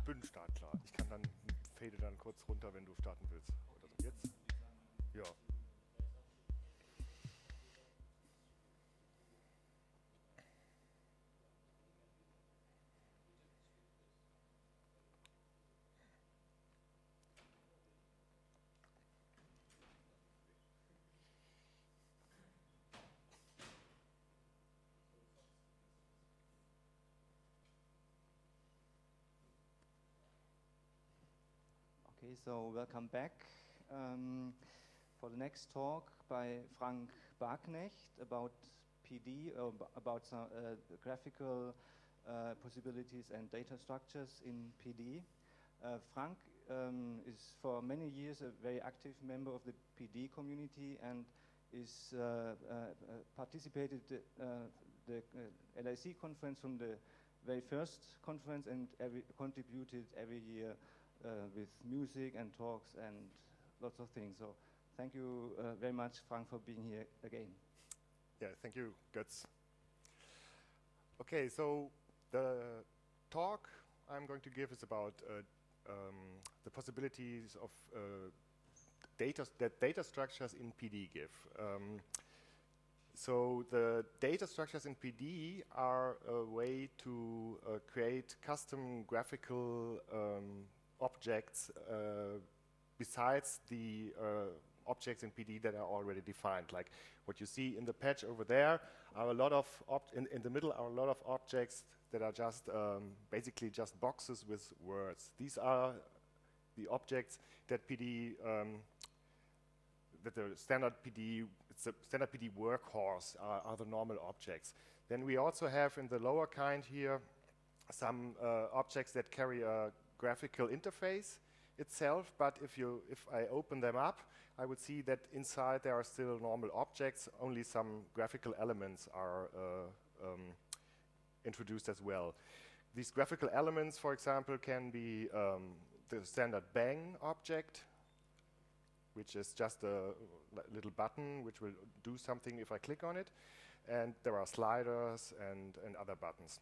Bühnenstart, klar. Ich kann dann, fade dann kurz runter, wenn du starten willst. Oder so. Jetzt? Ja. Okay, so welcome back for the next talk by Frank Barknecht about PD, about some graphical possibilities and data structures in PD. Frank is for many years a very active member of the PD community and is participated the LIC conference from the very first conference and contributed every year with music and talks and lots of things. So thank you very much, Frank, for being here again. Yeah, thank you, Götz. Okay, so the talk I'm going to give is about the possibilities of data structures in PD give. So the data structures in PD are a way to create custom graphical objects besides the objects in PD that are already defined. Like what you see in the patch over there are a lot of, in the middle are a lot of objects that are just basically just boxes with words. These are the objects that PD, that the standard PD, it's a standard PD workhorse are the normal objects. Then we also have in the lower kind here some objects that carry a graphical interface itself, but if I open them up, I would see that inside there are still normal objects, only some graphical elements are introduced as well. These graphical elements, for example, can be the standard bang object, which is just a little button which will do something if I click on it, and there are sliders and other buttons.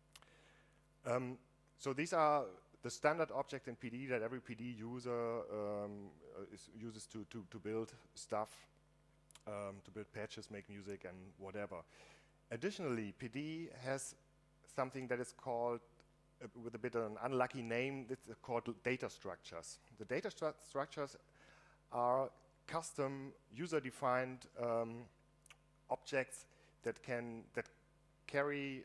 So these are the standard object in PD that every PD user uses to build stuff, to build patches, make music, and whatever. Additionally, PD has something that is called, with a bit of an unlucky name, it's called data structures. The data structures are custom user-defined objects that carry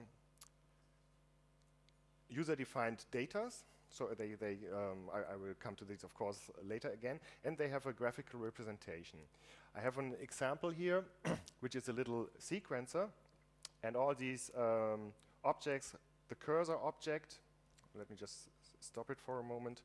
user-defined data. So I will come to this, of course, later again, and they have a graphical representation. I have an example here, which is a little sequencer, and all these objects, the cursor object, let me just stop it for a moment.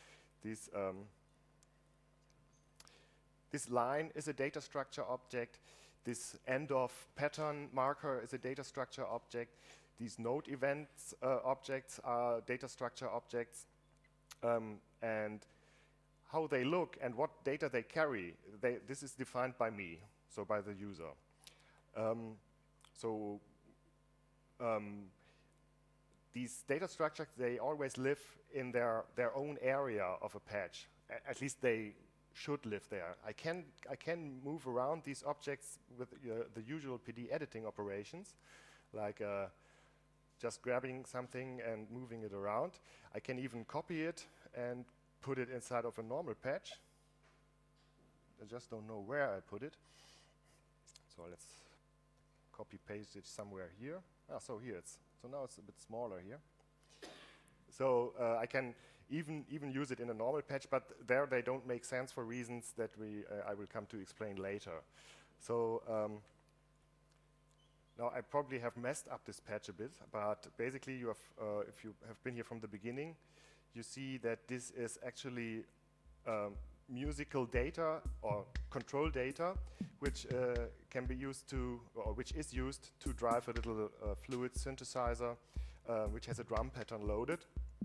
This line is a data structure object. This end of pattern marker is a data structure object. These node events objects are data structure objects. And how they look and what data they carry, this is defined by me, so by the user. These data structures, they always live in their own area of a patch. At least they should live there. I can move around these objects with the usual PD editing operations, like just grabbing something and moving it around. I can even copy it and put it inside of a normal patch. I just don't know where I put it. So let's copy paste it somewhere here. So here so now it's a bit smaller here. So I can even use it in a normal patch, but there they don't make sense for reasons that I will come to explain later. So now I probably have messed up this patch a bit, but basically you have, if you have been here from the beginning, you see that this is actually musical data or control data, which can be used to, or which is used to drive a little fluid synthesizer, which has a drum pattern loaded.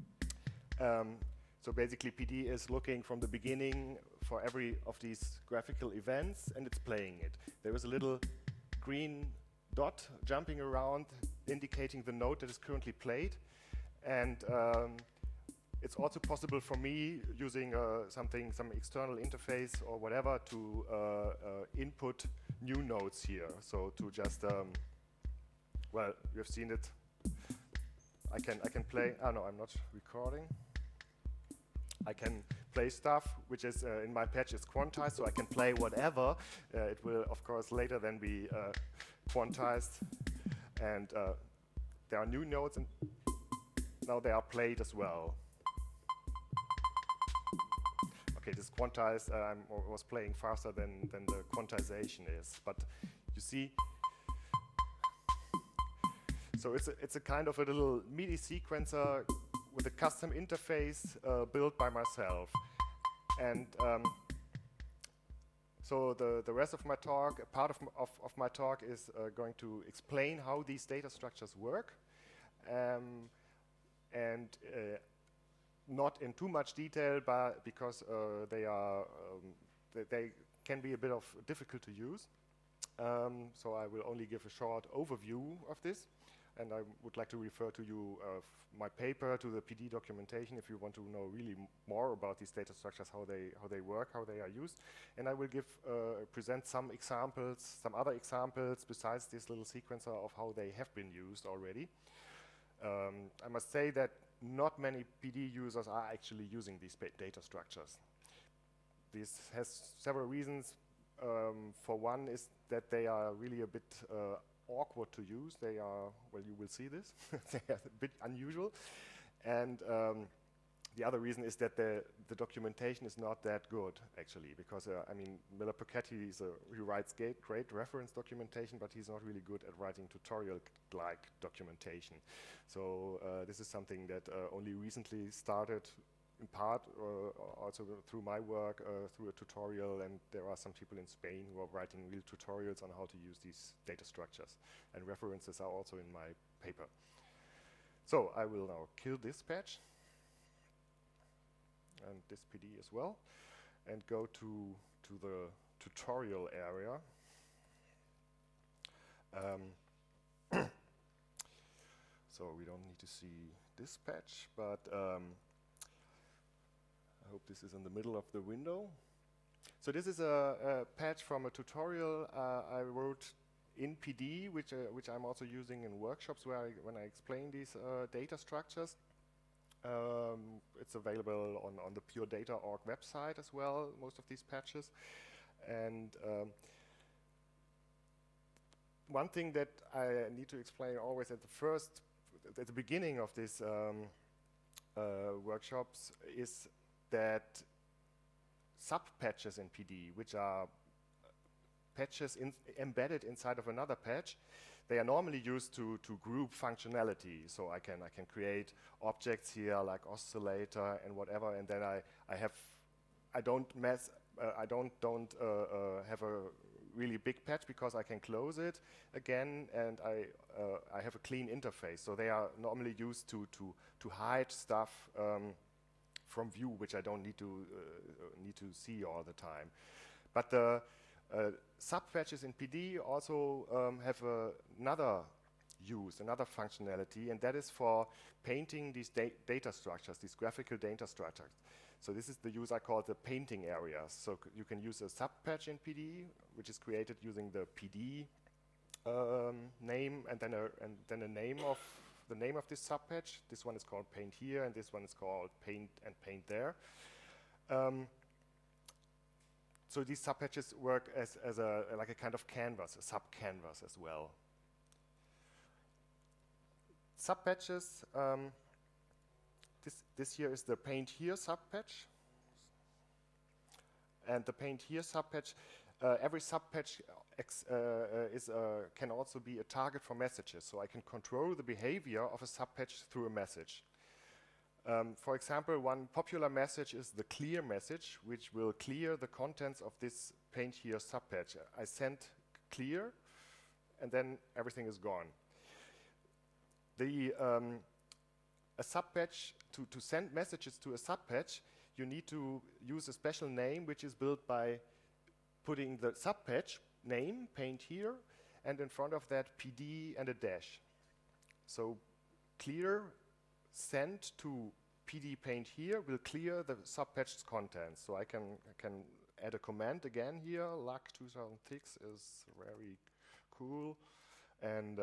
So basically PD is looking from the beginning for every of these graphical events and it's playing it. There is a little green dot jumping around indicating the note that is currently played, and it's also possible for me using some external interface or whatever to input new nodes here. So to just, well, you have seen it. I can play. Oh no, I'm not recording. I can play stuff which is in my patch is quantized, so I can play whatever. It will, of course, later then be quantized, and there are new nodes, and now they are played as well. Okay, this quantized, I was playing faster than the quantization is, but you see. So it's a kind of a little MIDI sequencer with a custom interface built by myself. And so the rest of my talk, a part of my talk is going to explain how these data structures work, and not in too much detail, but because they can be a bit of difficult to use. So I will only give a short overview of this. And I would like to refer to you my paper, to the PD documentation, if you want to know really more about these data structures, how they work, how they are used. And I will present some examples, some other examples besides this little sequencer of how they have been used already. I must say that not many PD users are actually using these data structures. This has several reasons. For one is that they are really a bit awkward to use. They are, well, you will see this. They are a bit unusual. And the other reason is that the documentation is not that good, actually, because, I mean, Miller-Piketty he writes great reference documentation, but he's not really good at writing tutorial-like documentation. So this is something that only recently started, in part, also through my work, through a tutorial, and there are some people in Spain who are writing real tutorials on how to use these data structures, and references are also in my paper. So I will now kill this patch, and this PD as well, and go to the tutorial area. So we don't need to see this patch, but I hope this is in the middle of the window. So this is a patch from a tutorial I wrote in PD, which I'm also using in workshops when I explain these data structures. It's available on the PureData.org website as well, most of these patches. And one thing that I need to explain always at the beginning of these workshops is that sub-patches in PD, which are patches embedded inside of another patch, they are normally used to group functionality. So I can create objects here like oscillator and whatever, and then I don't have a really big patch because I can close it again, and I have a clean interface. So they are normally used to hide stuff from view, which I don't need to see all the time. But the sub-patches in PD also have another functionality, and that is for painting these data structures, these graphical data structures. So this is the use I call the painting areas. So you can use a sub-patch in PD, which is created using the PD name, and then a name of the name of this sub-patch. This one is called paint here, and this one is called paint and paint there. So these sub-patches work as like a kind of canvas, a sub-canvas as well. Sub-patches, this here is the paint here sub-patch. And the paint here sub-patch, every sub-patch can also be a target for messages. So I can control the behavior of a sub-patch through a message. For example, one popular message is the clear message, which will clear the contents of this paint here sub-patch. I send clear, and then everything is gone. A sub-patch, to send messages to a sub-patch, you need to use a special name, which is built by putting the sub-patch name, paint here, and in front of that PD and a dash. So clear send to PD paint here will clear the subpatch's contents. So I can add a command again here. Luck 2006 is very cool, and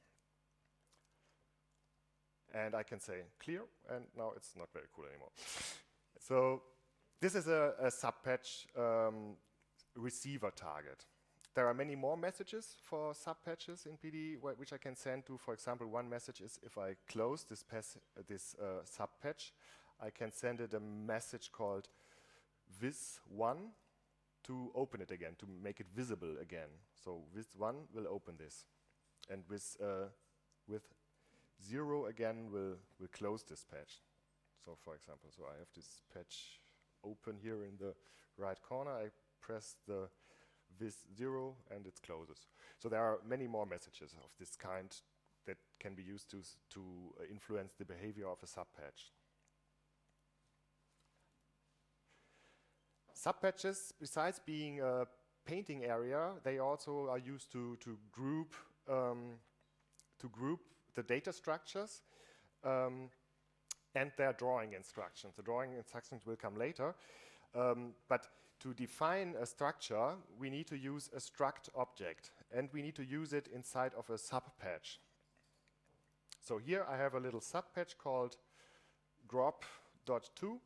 I can say clear, and now it's not very cool anymore. So this is a subpatch receiver target. There are many more messages for subpatches in PD which I can send to. For example, one message is if I close this subpatch, I can send it a message called vis1 to open it again, to make it visible again. So vis1 will open this, and with 0 again will close this patch. So for example, so I have this patch open here in the right corner. I press the vis0 and it closes. So there are many more messages of this kind that can be used to influence the behavior of a subpatch. Subpatches, besides being a painting area, they also are used to group the data structures and their drawing instructions. The drawing instructions will come later, but to define a structure, we need to use a struct object, and we need to use it inside of a subpatch. So here I have a little subpatch called grop.02.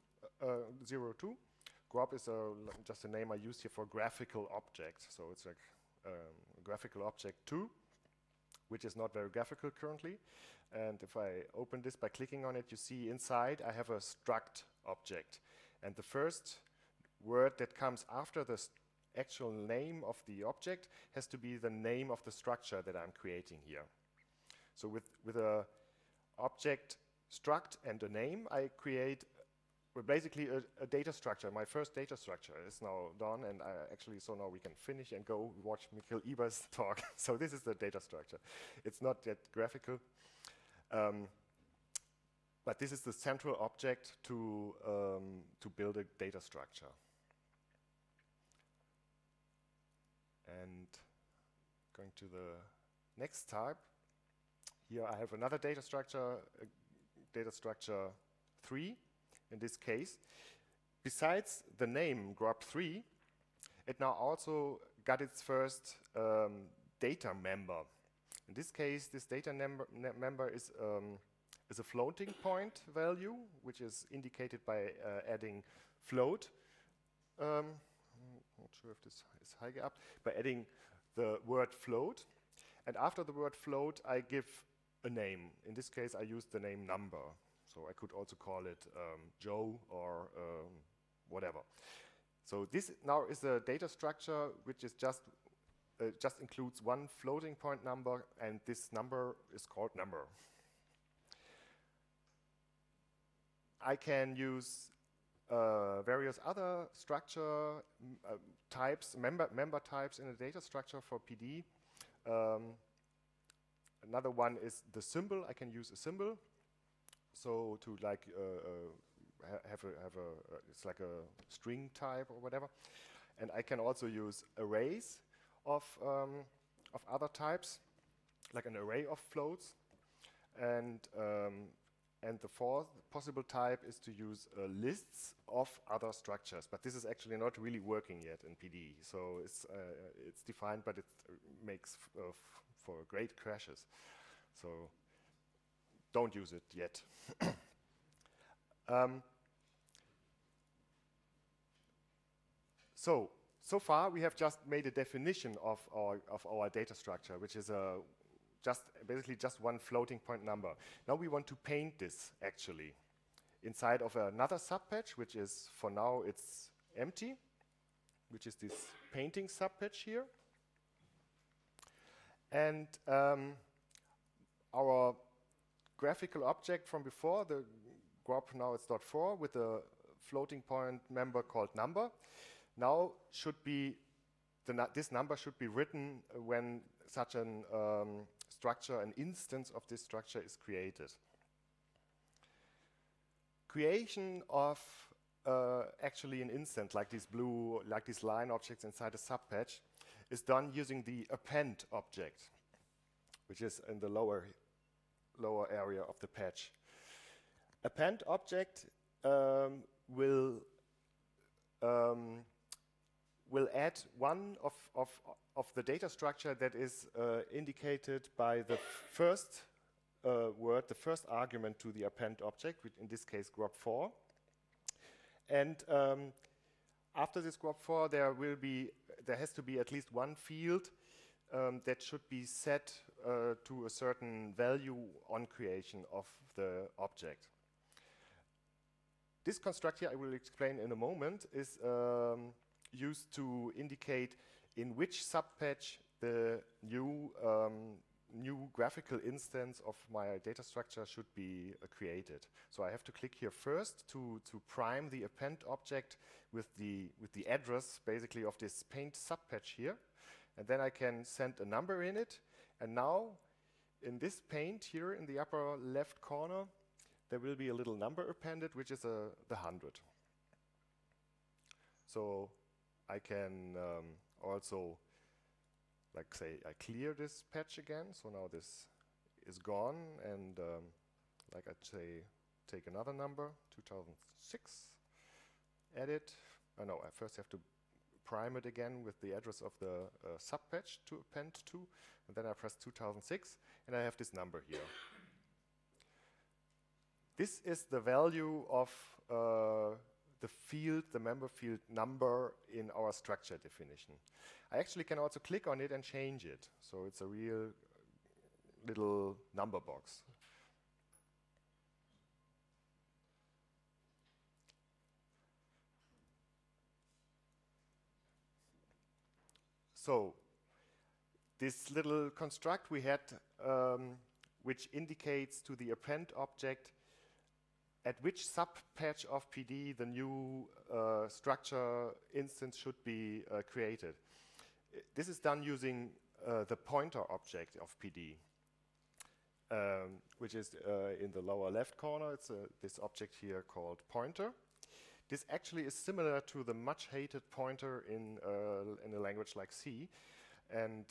Grop is just a name I use here for graphical object. So it's like graphical object 2, which is not very graphical currently. And if I open this by clicking on it, you see inside I have a struct object. And the first word that comes after the actual name of the object has to be the name of the structure that I'm creating here. So with a object struct and a name, I create basically a data structure. My first data structure is now done, and so now we can finish and go watch Michael Eber's talk. So this is the data structure. It's not yet graphical, but this is the central object to build a data structure. And going to the next type, here I have another data structure 3 in this case. Besides the name grop3, it now also got its first data member. In this case, this data member is a floating point value, which is indicated by adding float. Not sure if this is high up, by adding the word float. And after the word float, I give a name. In this case, I use the name number. So I could also call it Joe or whatever. So this now is a data structure which is just includes one floating point number, and this number is called number. I can use various other structure types, member types in a data structure for PD. Another one is the symbol. I can use a symbol. So to like it's like a string type or whatever, and I can also use arrays of other types, like an array of floats, and the fourth possible type is to use lists of other structures. But this is actually not really working yet in PD. So it's defined, but it makes for great crashes. So don't use it yet. So far we have just made a definition of our data structure, which is basically just one floating point number. Now we want to paint this actually inside of another subpatch, which is, for now, it's empty, which is this painting subpatch here. And our graphical object from before, the grop, now it's .4 with a floating point member called number, now should be this number should be written when such an structure, an instance of this structure is created. Creation of actually an instance like these line objects inside a subpatch is done using the append object, which is in the lower area of the patch. append object will add one of the data structure that is indicated by the first word, the first argument to the append object, which in this case grob4. And after this grob4, there has to be at least one field that should be set to a certain value on creation of the object. This construct here, I will explain in a moment, is used to indicate in which subpatch the new graphical instance of my data structure should be created. So I have to click here first to prime the append object with the address basically of this paint subpatch here, and then I can send a number in it. And now in this paint here in the upper left corner, there will be a little number appended, which is the 100. So I can also, like say, I clear this patch again. So now this is gone, and like I'd say, take another number, 2006, edit. Oh no, I first have to prime it again with the address of the subpatch to append to, and then I press 2006, and I have this number here. This is the value of the field, the member field number in our structure definition. I actually can also click on it and change it. So it's a real little number box. So this little construct we had, which indicates to the append object at which subpatch of PD the new structure instance should be created. This is done using the pointer object of PD, which is in the lower left corner. It's this object here called pointer. This actually is similar to the much hated pointer in a language like C, and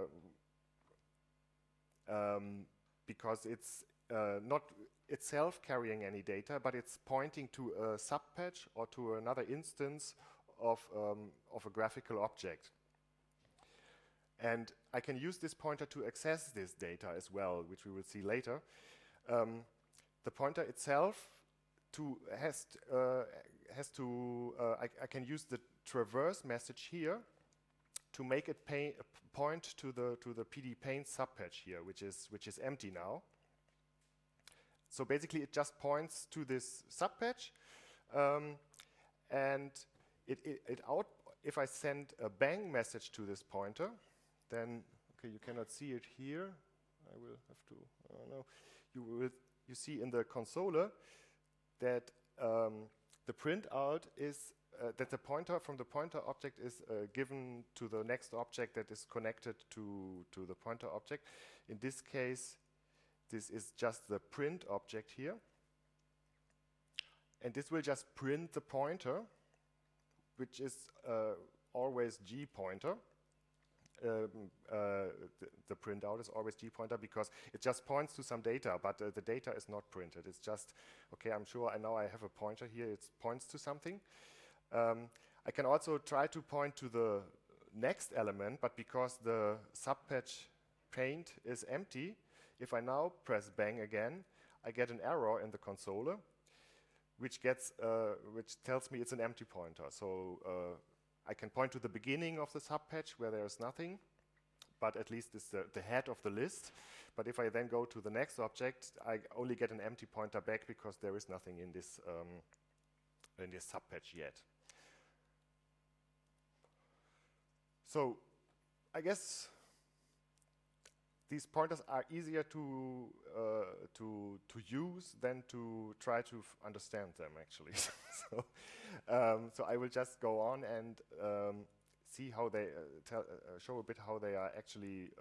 because it's not itself carrying any data, but it's pointing to a subpatch or to another instance of a graphical object. And I can use this pointer to access this data as well, which we will see later. The pointer itself I can use the traverse message here to make it point to the PD paint subpatch here, which is empty now. So basically, it just points to this subpatch, and if I send a bang message to this pointer, then okay, you cannot see it here. I will have to. No, you see in the console that the printout is that the pointer from the pointer object is given to the next object that is connected to the pointer object. In this case, this is just the print object here. And this will just print the pointer, which is always G pointer. The printout is always G pointer because it just points to some data, but the data is not printed. It's just, okay, I'm sure now I have a pointer here. It points to something. I can also try to point to the next element, but because the subpatch paint is empty, if I now press bang again, I get an error in the console, which tells me it's an empty pointer. So I can point to the beginning of the subpatch where there is nothing, but at least it's the head of the list. But if I then go to the next object, I only get an empty pointer back because there is nothing in this subpatch yet. So I guess these pointers are easier to use than to try to understand them, actually. So I will just go on and see how they show a bit how they are actually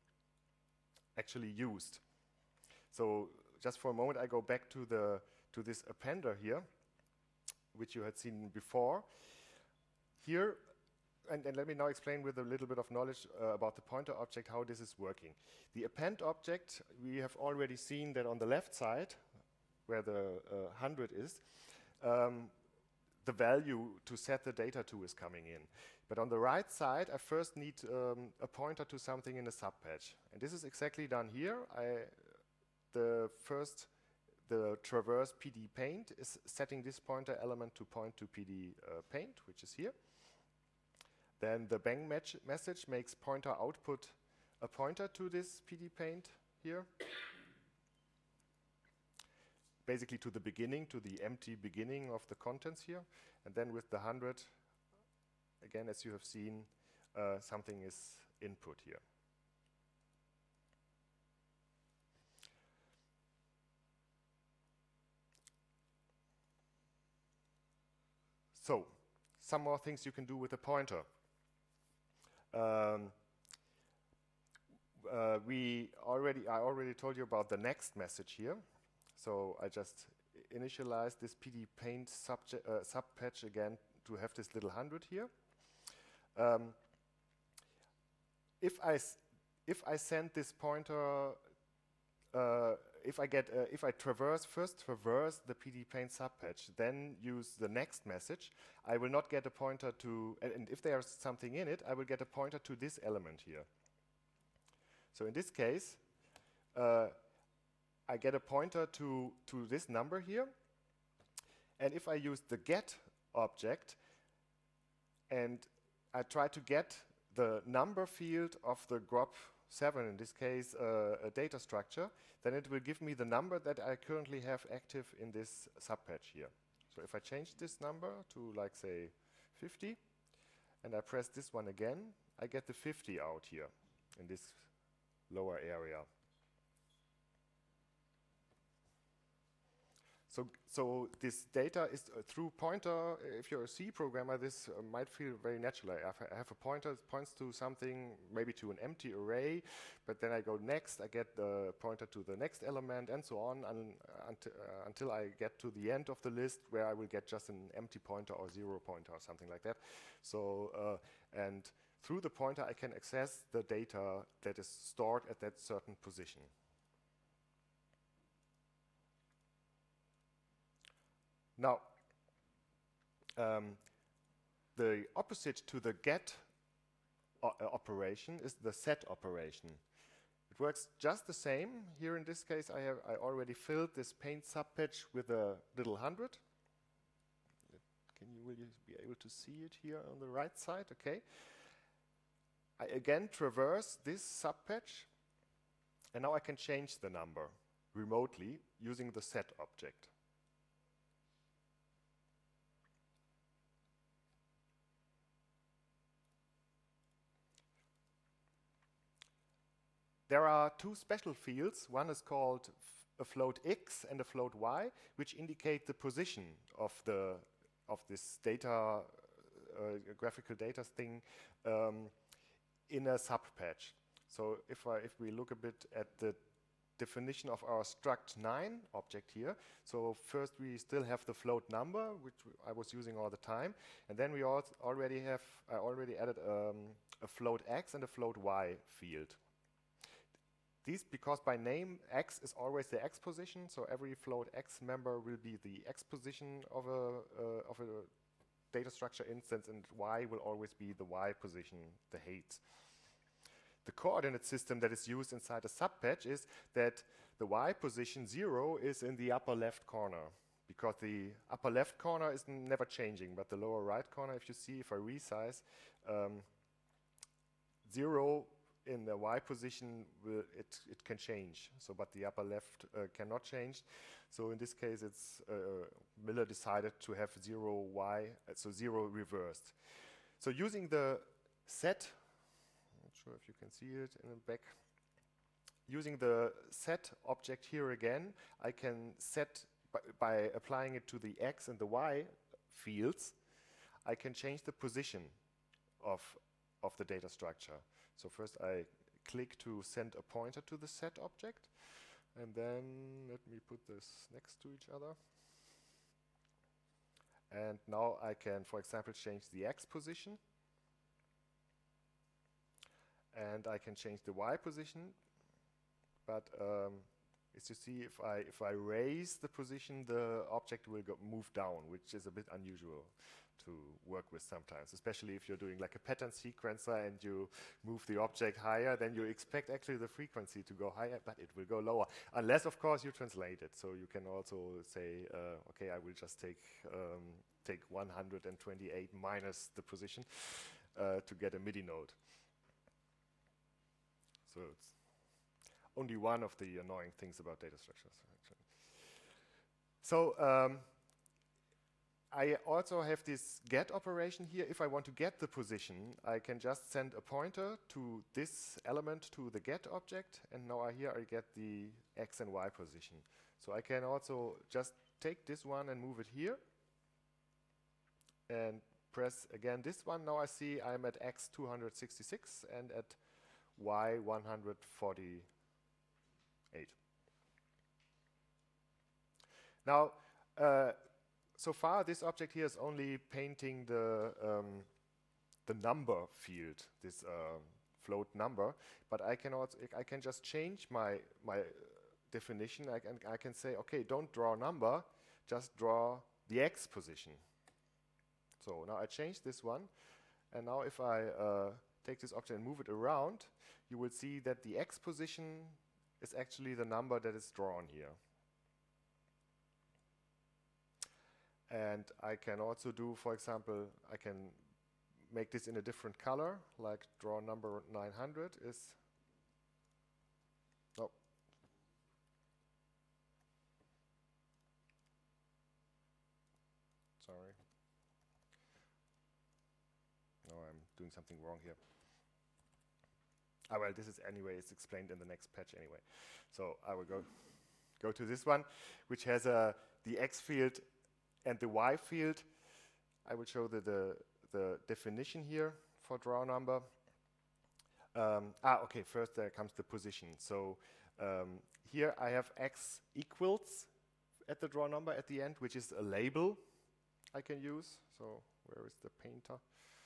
used. So just for a moment, I go back to this appender here, which you had seen before. Here. And let me now explain with a little bit of knowledge about the pointer object how this is working. The append object, we have already seen that on the left side, where the 100 is, the value to set the data to is coming in. But on the right side, I first need a pointer to something in a subpatch. And this is exactly done here. The traverse PD paint is setting this pointer element to point to PD paint, which is here. Then the bang message makes pointer output a pointer to this PD paint here. Basically to the beginning, to the empty beginning of the contents here. And then with the 100, again, as you have seen, something is input here. So, some more things you can do with a pointer. I already told you about the next message here. So I just initialize this PD paint subpatch again to have this little 100 here. If I send this pointer, if I first traverse the PD paint subpatch, then use the next message, I will not get a pointer to, and if there's something in it, I will get a pointer to this element here. So in this case, I get a pointer to this number here. And if I use the get object and I try to get the number field of the GROP7, in this case a data structure, then it will give me the number that I currently have active in this subpatch here. So if I change this number to, like, say 50, and I press this one again, I get the 50 out here in this lower area. So this data is through pointer. If you're a C programmer, this might feel very natural. I have a pointer that points to something, maybe to an empty array, but then I go next, I get the pointer to the next element, and so on until I get to the end of the list, where I will get just an empty pointer or 0 pointer or something like that. So and through the pointer, I can access the data that is stored at that certain position. Now, the opposite to the get operation is the set operation. It works just the same. Here in this case, I already filled this paint subpatch with a little 100. Will you be able to see it here on the right side? Okay. I again traverse this subpatch, and now I can change the number remotely using the set object. There are two special fields. One is called a float x and a float y, which indicate the position of this data, graphical data thing in a subpatch. So if we look a bit at the definition of our struct9 object here, so first we still have the float number, which I was using all the time, and then we I already added a float x and a float y field. These, because by name, x is always the x position, so every float x member will be the x position of a data structure instance, and y will always be the y position, the height. The coordinate system that is used inside a subpatch is that the y position 0 is in the upper left corner, because the upper left corner is never changing, but the lower right corner, if you see, if I resize, 0 in the y position, it can change. So, but the upper left cannot change. So in this case, it's Miller decided to have 0 y, so 0 reversed. So using the set, I'm not sure if you can see it in the back. Using the set object here again, I can set by applying it to the x and the y fields. I can change the position of the data structure. So first I click to send a pointer to the set object, and then let me put this next to each other. And now I can, for example, change the x position, and I can change the y position, but is you see if I raise the position, the object will move down, which is a bit unusual to work with sometimes, especially if you're doing like a pattern sequencer and you move the object higher, then you expect actually the frequency to go higher, but it will go lower, unless of course you translate it. So you can also say, okay, I will just take 128 minus the position to get a MIDI note. So it's only one of the annoying things about data structures, actually. So I also have this get operation here. If I want to get the position, I can just send a pointer to this element to the get object, and now here I get the X and Y position. So I can also just take this one and move it here, and press again this one. Now I see I'm at X 266 and at Y 148. Now, so far this object here is only painting the number field, this float number, but I can just change my definition. I can say, okay, don't draw a number, just draw the X position. So now I change this one, and now if I take this object and move it around, you will see that the X position is actually the number that is drawn here. And I can also do, for example, I can make this in a different color, like draw number 900 is, oh. Sorry. No, I'm doing something wrong here. Ah, well, this is anyway, it's explained in the next patch anyway. So I will go to this one, which has the X field and the Y field. I will show the definition here for draw number. Okay, first there comes the position. So here I have X equals at the draw number at the end, which is a label I can use. So where is the painter?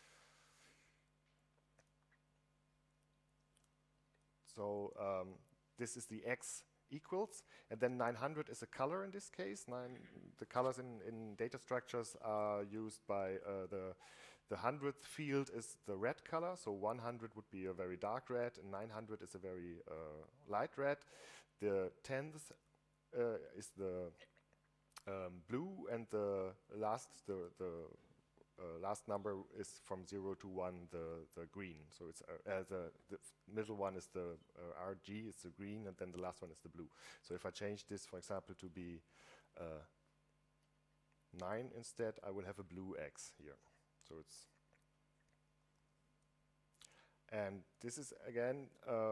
So this is the X equals, and then 900 is a color in this case. The colors in data structures are used by the 100th field is the red color, so 100 would be a very dark red, and 900 is a very light red. The 10th is the blue, and the last number is from 0 to 1, the green. So it's the middle one is the RG, it's the green, and then the last one is the blue. So if I change this, for example, to be 9 instead, I will have a blue X here. So it's, and this is again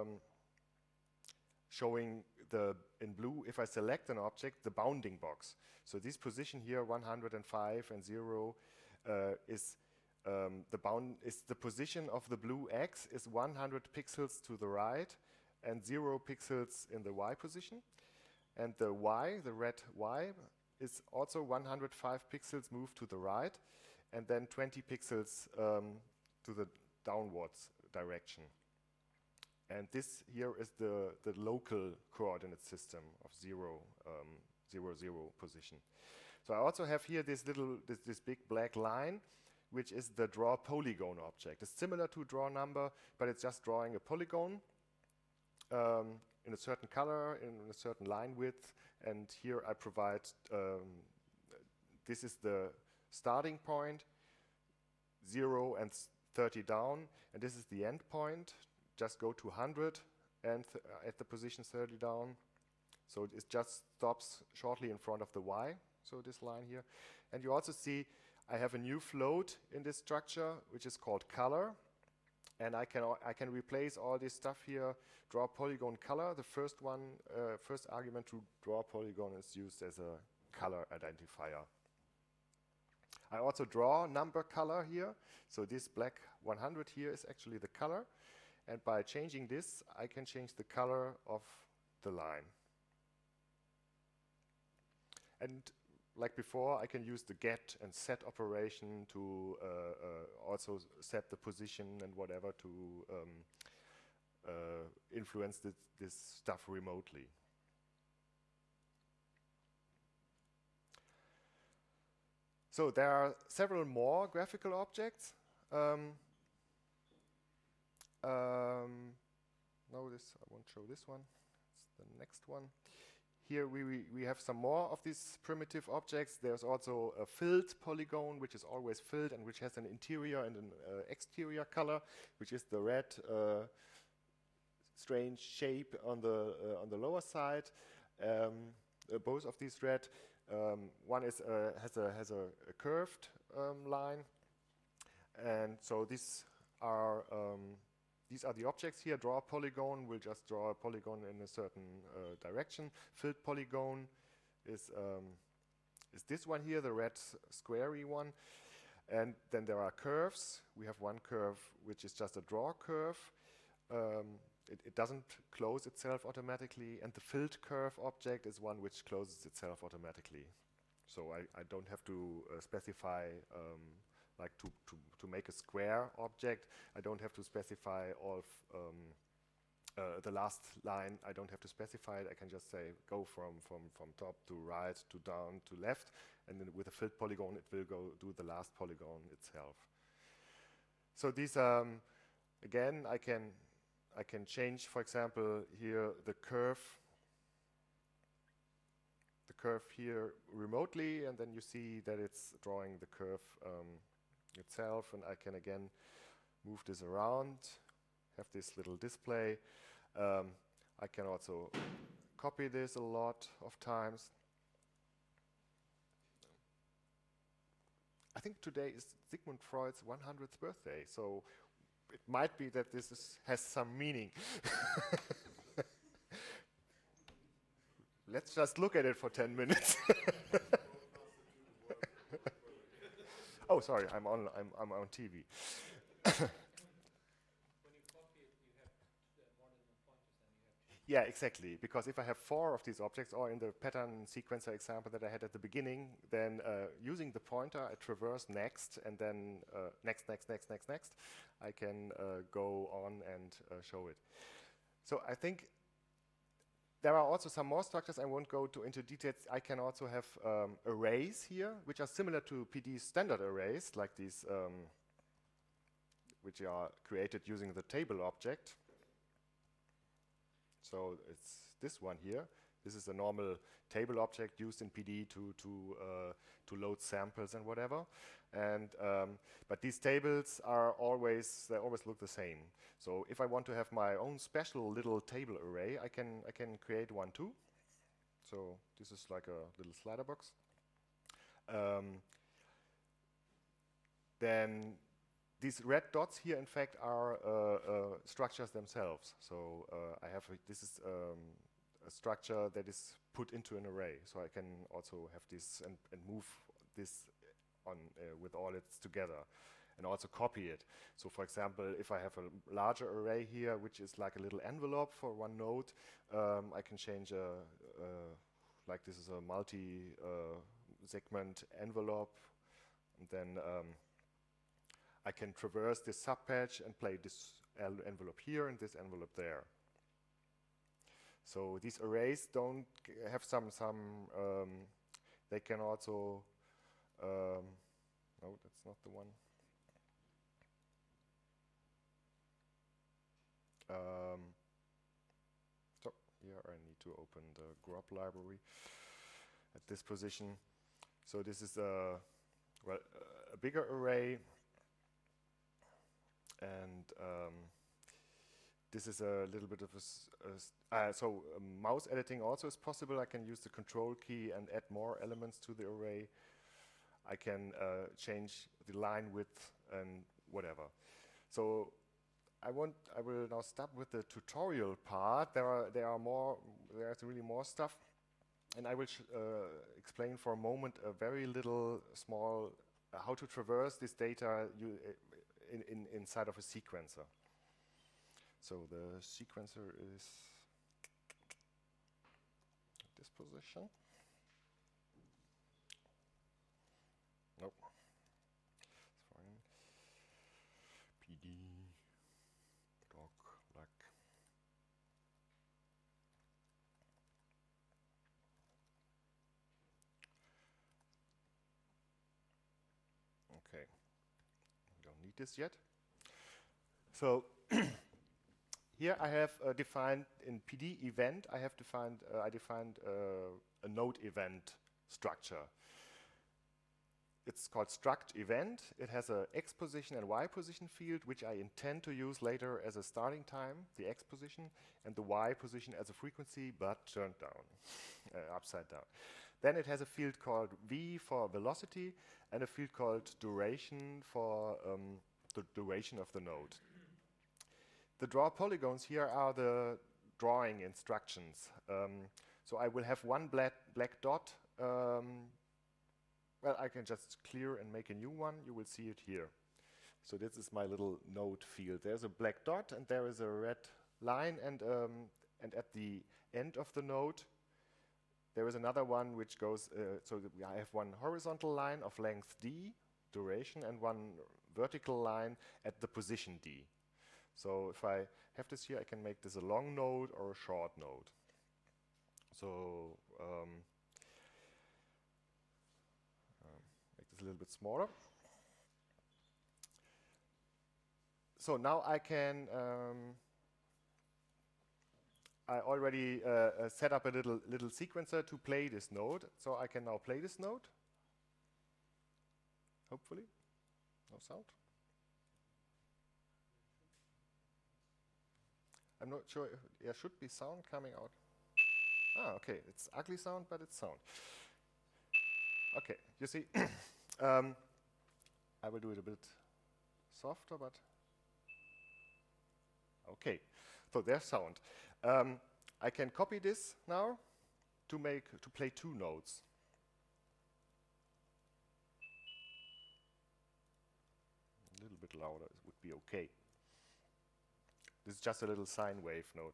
showing in blue, if I select an object, the bounding box. So this position here, 105 and 0, is the position of the blue X is 100 pixels to the right and 0 pixels in the Y position. And the Y, the red Y, is also 105 pixels moved to the right and then 20 pixels to the downwards direction. And this here is the local coordinate system of 0, 0, 0 position. So I also have here this big black line, which is the draw polygon object. It's similar to draw number, but it's just drawing a polygon in a certain color, in a certain line width. And here I provide, this is the starting point, 0 and 30 down, and this is the end point. Just go to 100 and at the position 30 down. So it just stops shortly in front of the Y. So this line here. And you also see I have a new float in this structure, which is called color. And I can replace all this stuff here, draw polygon color. The first argument to draw polygon is used as a color identifier. I also draw number color here. So this black 100 here is actually the color. And by changing this, I can change the color of the line. And like before, I can use the get and set operation to also set the position and whatever to influence this stuff remotely. So there are several more graphical objects. No, I won't show this one. It's the next one. Here we have some more of these primitive objects. There's also a filled polygon, which is always filled and which has an interior and an exterior color, which is the red strange shape on the lower side. Both of these red. One is has a curved line, and so these are the objects here. Draw a polygon, we'll just draw a polygon in a certain direction. Filled polygon is this one here, the red squarey one. And then there are curves. We have one curve which is just a draw curve. It doesn't close itself automatically, and the filled curve object is one which closes itself automatically. So I don't have to specify like to make a square object. I don't have to specify all the last line. I don't have to specify it. I can just say go from top to right to down to left, and then with a filled polygon it will go do the last polygon itself. So these again I can change, for example, here the curve here remotely, and then you see that it's drawing the curve itself, and I can again move this around, have this little display. I can also copy this a lot of times. I think today is Sigmund Freud's 100th birthday, so it might be that this has some meaning. Let's just look at it for 10 minutes. Oh, sorry, I'm on TV. When you copy it, you have more than the pointers, then you have Yeah, exactly. Because if I have 4 of these objects, or in the pattern sequencer example that I had at the beginning, then using the pointer, I traverse next, and then next, I can go on and show it. So I think there are also some more structures. I won't go into details. I can also have arrays here, which are similar to PD's standard arrays, like these, which are created using the table object. So it's this one here. This is a normal table object used in PD to load samples and whatever. And but these tables are always look the same. So if I want to have my own special little table array, I can create one too. So this is like a little slider box. Then these red dots here, in fact, are structures themselves. So this is a structure that is put into an array. So I can also have this and move this on with all its together, and also copy it. So for example, if I have a larger array here, which is like a little envelope for one node, I can change like this is a multi segment envelope, and then I can traverse this subpatch and play this envelope here and this envelope there. So these arrays don't have some they can also no, that's not the one. So here I need to open the grob library at this position. So this is a bigger array, and this is a little bit of mouse editing also is possible. I can use the control key and add more elements to the array. I can change the line width and whatever. So I will now stop with the tutorial part. There's really more stuff, and I will explain for a moment a very little small how to traverse this data inside of a sequencer. So the sequencer is at this position. Nope, it's fine. PD doc lac. Okay, we don't need this yet. So here I have defined in PD event, I defined a node event structure. It's called struct event. It has a x position and y position field, which I intend to use later as a starting time, the x position, and the y position as a frequency, but turned down, upside down. Then it has a field called v for velocity, and a field called duration for the duration of the node. The draw polygons here are the drawing instructions. So I will have one black dot. Well, I can just clear and make a new one. You will see it here. So this is my little node field. There's a black dot, and there is a red line, and at the end of the node, there is another one which goes, so that I have one horizontal line of length d, duration, and one vertical line at the position d. So if I have this here, I can make this a long node or a short node. So make this a little bit smaller. So now I can, I already set up a little sequencer to play this node. So I can now play this node. Hopefully, no sound. I'm not sure if there should be sound coming out. Ah, okay, it's ugly sound, but it's sound. Okay, you see, I will do it a bit softer, but okay. So there's sound. I can copy this now to play two nodes. A little bit louder would be okay. This is just a little sine wave node.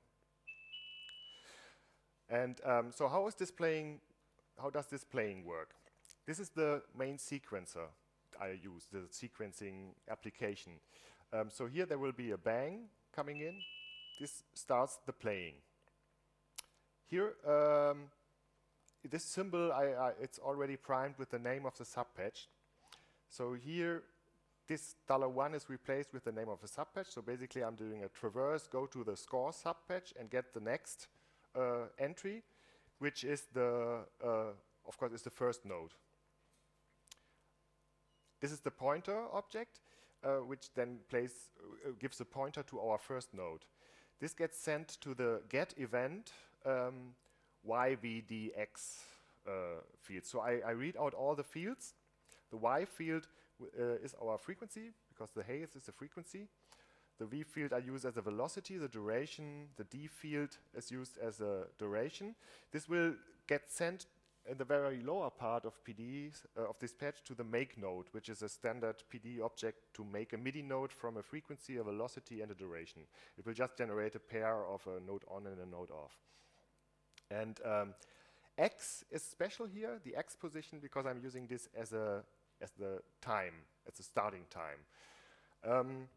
And so how does this playing work? This is the main sequencer I use, the sequencing application. So here there will be a bang coming in. This starts the playing. Here, this symbol, it's already primed with the name of the subpatch. So here, this $1 is replaced with the name of the subpatch. So basically, I'm doing a traverse, go to the score subpatch, and get the next entry, which is of course, is the first node. This is the pointer object, which then gives a pointer to our first node. This gets sent to the get event yvdx field. So I read out all the fields. The y field is our frequency, because the haze is the frequency. The v field I use as a velocity, the duration. The d field is used as a duration. This will get sent in the very lower part of PD of this patch to the make node, which is a standard PD object to make a MIDI node from a frequency, a velocity, and a duration. It will just generate a pair of a node on and a node off. And x is special here, the x position, because I'm using this as the time, as a starting time.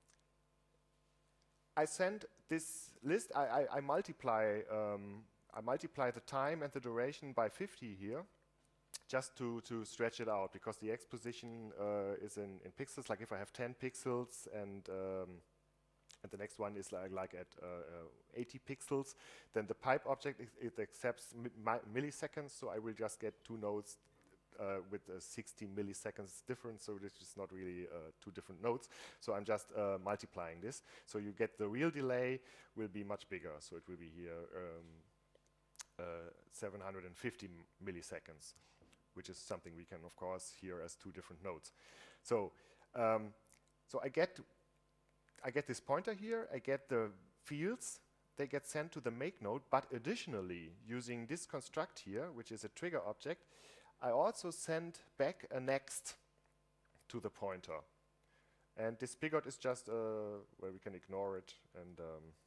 I send this list. I multiply the time and the duration by 50 here, just to stretch it out, because the x position is in pixels. Like if I have 10 pixels and the next one is like at 80 pixels, then the pipe object it accepts milliseconds. So I will just get two nodes with 60 milliseconds difference. So this is not really two different nodes. So I'm just multiplying this. So you get the real delay will be much bigger. So it will be here 750 milliseconds, which is something we can, of course, hear as two different nodes. So, so I get this pointer here. I get the fields. They get sent to the make node. But additionally, using this construct here, which is a trigger object, I also send back a next to the pointer. And this pivot is just where we can ignore it. And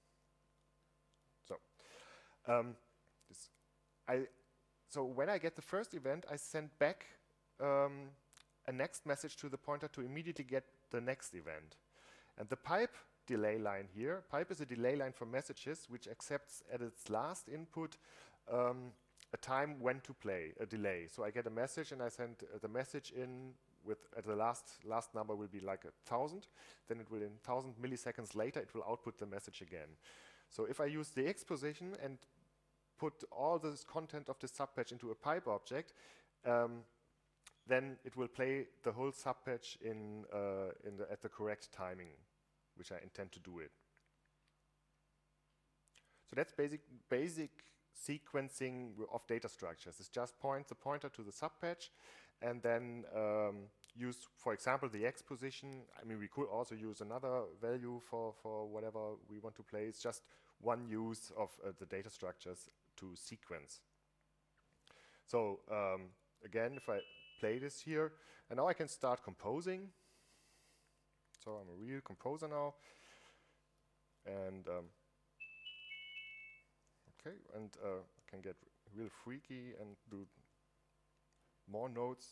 so when I get the first event, I send back a next message to the pointer to immediately get the next event. And the pipe delay line here, pipe is a delay line for messages which accepts at its last input a time when to play, a delay. So I get a message and I send the message in at the last number will be like 1,000. Then it will, in 1,000 milliseconds later, it will output the message again. So if I use the X position and put all this content of the subpatch into a pipe object, then it will play the whole subpatch at the correct timing, which I intend to do it. So that's basic sequencing of data structures. It's just point the pointer to the subpatch, and then use, for example, the X position. I mean, we could also use another value for whatever we want to play. It's just one use of the data structures to sequence. So again, if I play this here, and now I can start composing. So I'm a real composer now, and okay, and I can get real freaky and do more notes.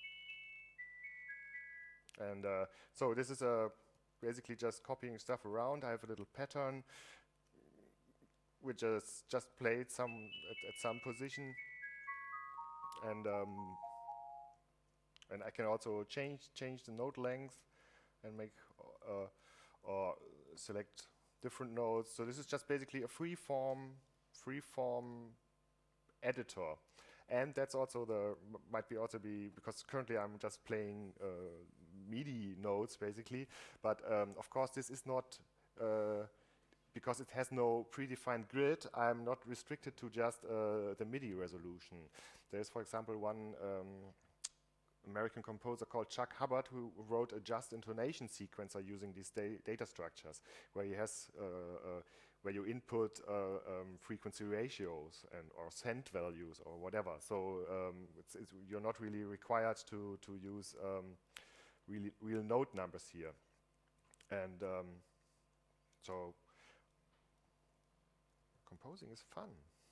And so this is basically just copying stuff around. I have a little pattern which is just played at some position, and I can also change the note length and make or select different notes. So this is just basically a free form editor, and that's also might also be because currently I'm just playing MIDI notes basically, but of course this is not because it has no predefined grid. I'm not restricted to just the MIDI resolution. There's, for example, one American composer called Chuck Hubbard who wrote a just intonation sequencer using these data structures, where he has where you input frequency ratios or cent values or whatever. So you're not really required to use real note numbers here, and so composing is fun.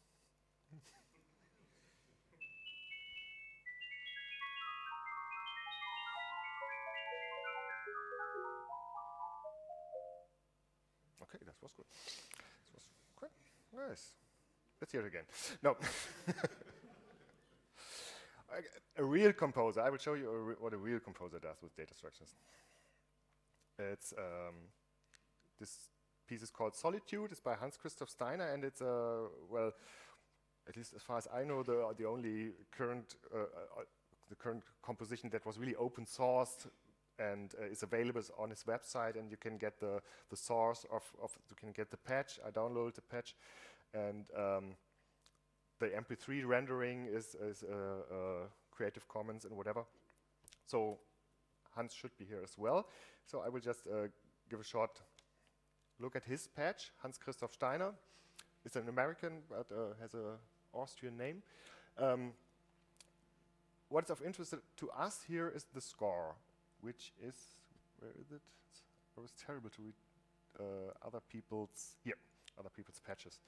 Okay, that was good. This was quite nice. Let's hear it again. No. A real composer. I will show you what a real composer does with data structures. It's this piece is called Solitude. It's by Hans Christoph Steiner, and it's well, at least as far as I know, the only current composition that was really open sourced and is available on his website, and you can get the source you can get the patch. I downloaded the patch, and the MP3 rendering is Creative Commons and whatever. So Hans should be here as well. So I will just give a short look at his patch. Hans Christoph Steiner is an American, but has an Austrian name. What is of interest to us here is the score, which is, where is it? It was terrible to read other people's patches.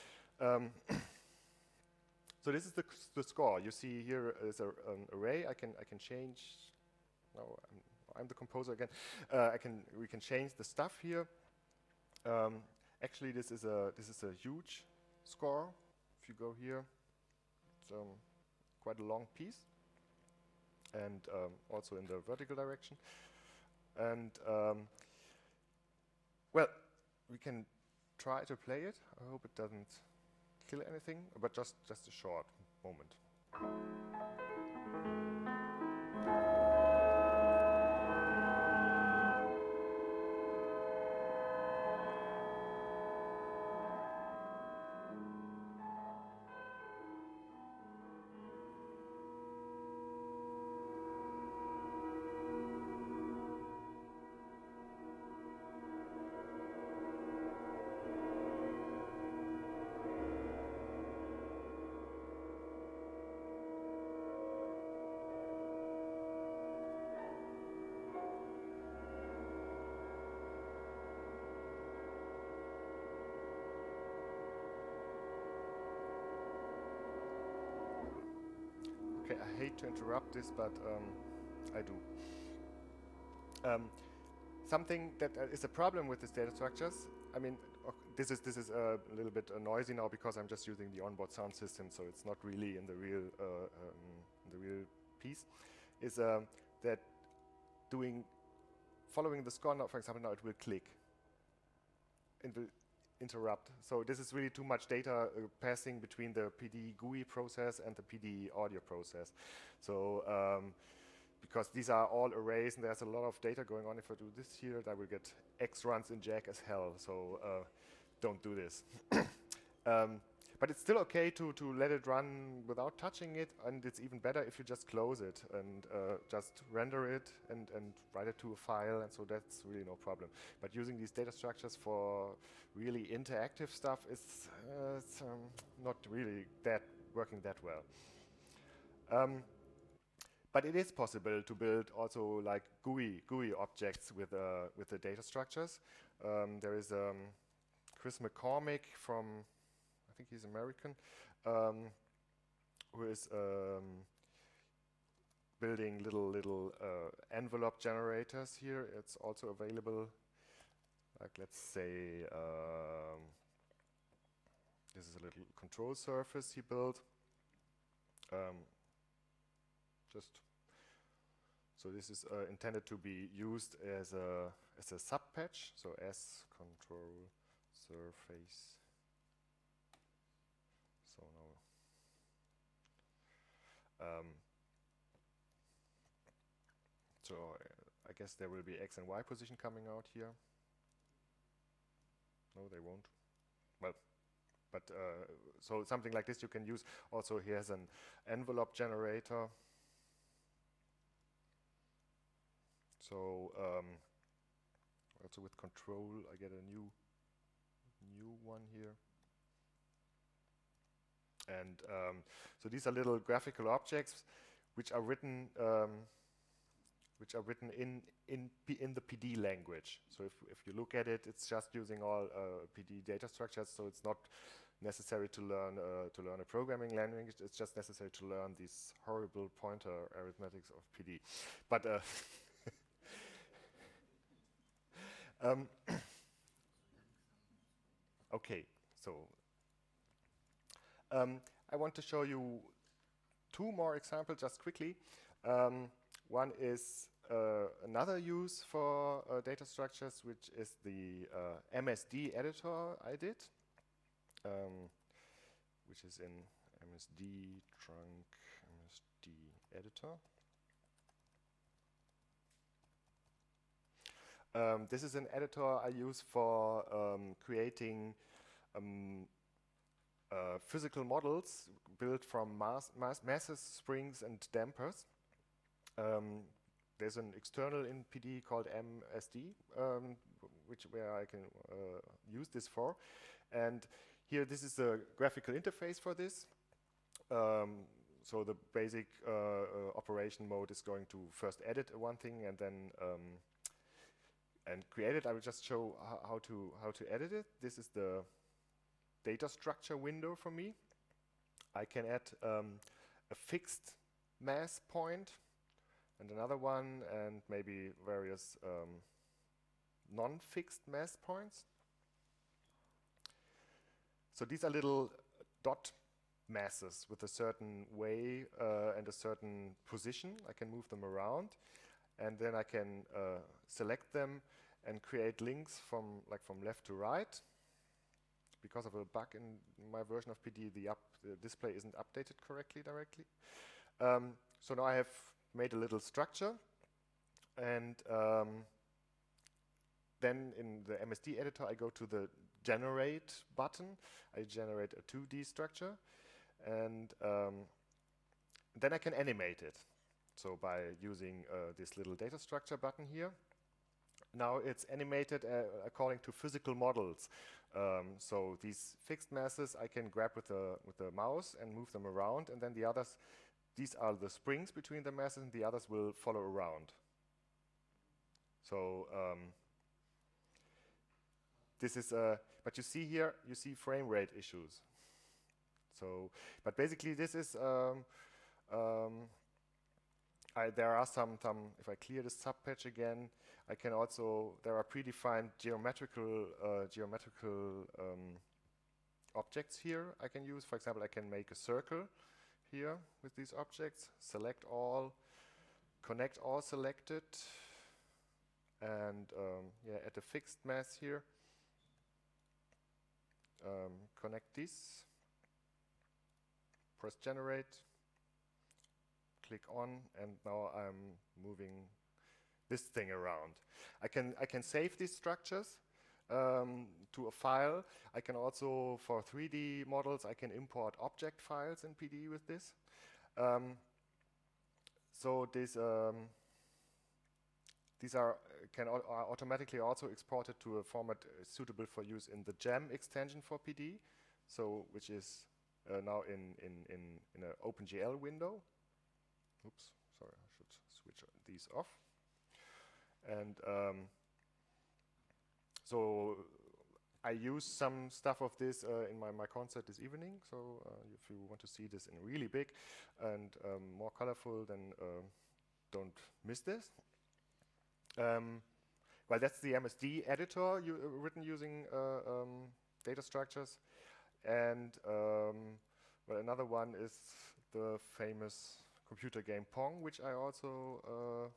So this is the score. You see here is an array. I can change. No, I'm the composer again. We can change the stuff here. Actually, this is a huge score. If you go here, it's quite a long piece, and also in the vertical direction. And well, we can try to play it. I hope it doesn't kill anything, but just a short moment. Okay, I hate to interrupt this, but I do. Something that is a problem with these data structures, I mean, this is a little bit noisy now because I'm just using the onboard sound system, so it's not really in the real piece, is that following the score. Now, for example, now it will click and will interrupt. So this is really too much data passing between the PD GUI process and the PD audio process. So because these are all arrays and there's a lot of data going on, if I do this here, I will get X runs in Jack as hell. So don't do this. But it's still okay to let it run without touching it, and it's even better if you just close it and just render it and write it to a file, and so that's really no problem. But using these data structures for really interactive stuff is it's, not really working that well. But it is possible to build also like GUI objects with the data structures. There is Chris McCormick from, I think he's American, who is building little envelope generators here. It's also available, like let's say, this is a little control surface he built. So this is intended to be used as a sub patch. So S control surface. So now, so I guess there will be X and Y position coming out here. No, they won't. Well, but so something like this you can use. Also, he has an envelope generator. So also with control, I get a new one here. And so these are little graphical objects which are written in the PD language. So if you look at it, it's just using all PD data structures. So it's not necessary to learn a programming language. It's just necessary to learn these horrible pointer arithmetics of PD. But okay, so I want to show you two more examples just quickly. One is another use for data structures, which is the MSD editor I did, which is in MSD trunk MSD editor. This is an editor I use for creating physical models built from masses, springs, and dampers. There's an external in PD called MSD, where I can use this for. And here, this is the graphical interface for this. So the basic operation mode is going to first edit one thing and then and create it. I will just show how to edit it. This is the data structure window for me. I can add a fixed mass point and another one, and maybe various non-fixed mass points. So these are little dot masses with a certain way and a certain position. I can move them around, and then I can select them and create links from left to right. Because of a bug in my version of PD, the display isn't updated correctly directly. So now I have made a little structure, and then in the MSD editor I go to the generate button. I generate a 2D structure, and then I can animate it. So by using this little data structure button here, now it's animated according to physical models. So these fixed masses I can grab with the mouse and move them around, and then the others, these are the springs between the masses, and the others will follow around. So this is, but you see here, you see frame rate issues. So, but basically this is, there are some, if I clear the subpatch again, I can also, there are predefined geometrical objects here I can use. For example, I can make a circle here with these objects, select all, connect all selected, and yeah, add a fixed mass here. Connect this, press generate, click on, and now I'm moving this thing around. I can save these structures to a file. I can also, for 3D models, I can import object files in PD with this. So these are automatically also exported to a format suitable for use in the GEM extension for PD, so which is now in an OpenGL window. Oops, sorry, I should switch these off. And so I use some stuff of this in my concert this evening. So if you want to see this in really big and more colorful, then don't miss this. Well, that's the MSD editor written using data structures. And well, another one is the famous computer game Pong, which I also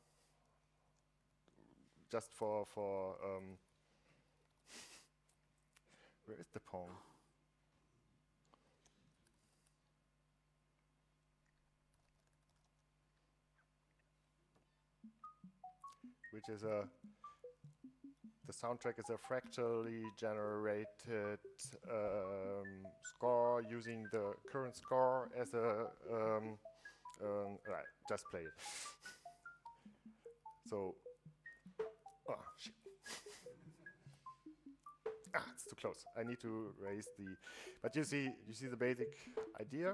just for where is the Pong? Which is the soundtrack is a fractally generated score using the current score as a right, just play it. So, oh shit. It's too close. I need to raise the, but you see the basic idea.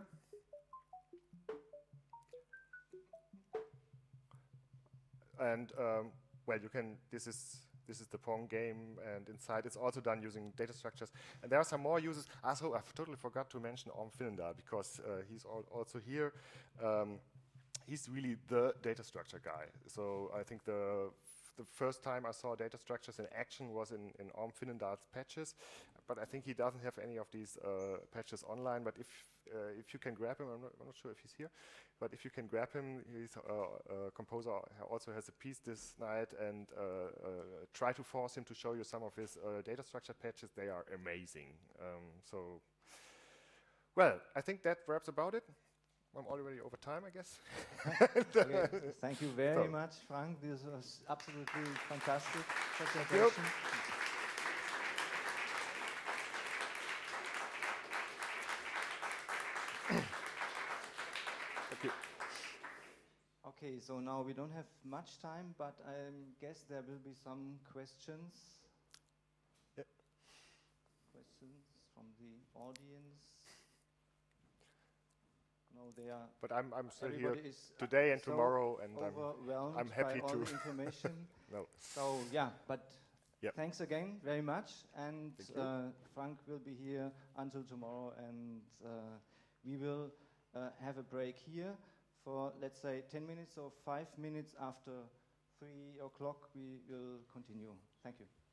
And well, you can. This is the Pong game, and inside it's also done using data structures. And there are some more uses. Also, I totally forgot to mention Orm Finnendal because he's also here. He's really the data structure guy. So I think the first time I saw data structures in action was in Orm Finnendal's patches, but I think he doesn't have any of these patches online. But if you can grab him, I'm not sure if he's here, but if you can grab him, he's a composer, also has a piece this night, and try to force him to show you some of his data structure patches. They are amazing. So, well, I think that wraps about it. I'm already over time, I guess. Okay, thank you very much, Frank. This was absolutely fantastic presentation. Thank you. Okay, so now we don't have much time, but I guess there will be some questions. Yep. Questions from the audience. No, they are. But I'm still here is today and so tomorrow, and overwhelmed I'm happy by all to the information. No. So yeah, but Yep. thanks again very much, and Thank you. Frank will be here until tomorrow, and we will have a break here for, let's say, 10 minutes or 5 minutes. After 3 o'clock we will continue. Thank you.